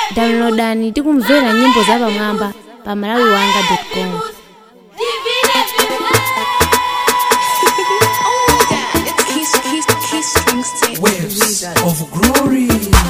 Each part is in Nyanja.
Downloadani tikumvera nyimbo za pamwamba pa malawiwanga.com. Waves of glory.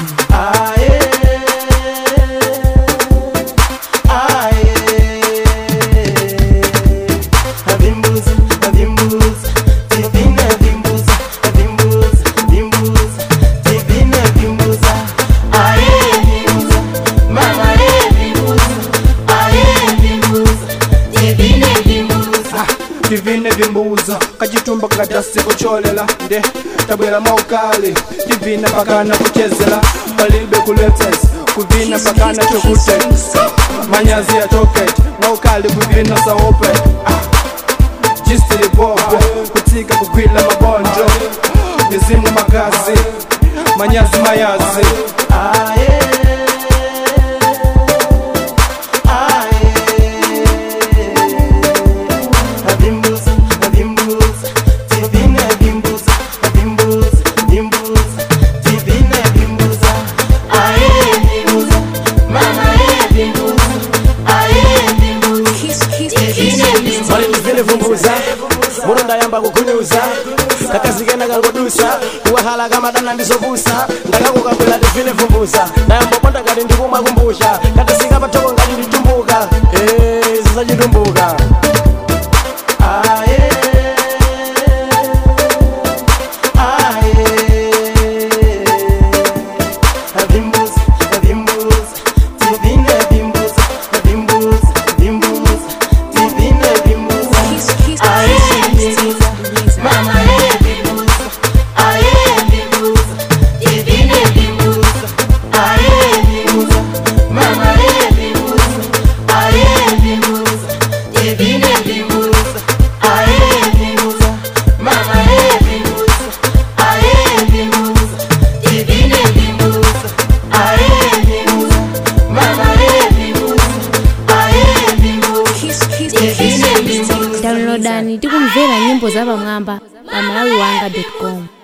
Divine vimbuza kajitumba kadasi kucholela nde tabwela maukali divine pakana kuchezela balibe kuletes kuvina pakana chokute manyazi ya toket maukali kuvina saope jistili bobo kutika kugwila mabonjo mizimu magazi manyazi mayazi Murunda yamba kukunyuza kakazigena kangodusa kuwahala kama dana ndizovusa ndakakukakwela divine vumbuza ndayamba ponda ngati ndikumakumbusha katasika patoko ngati nditumbuka zizachitumbuka Downloadani tikumvera nyimbo za pamwamba pa malawiwanga.com.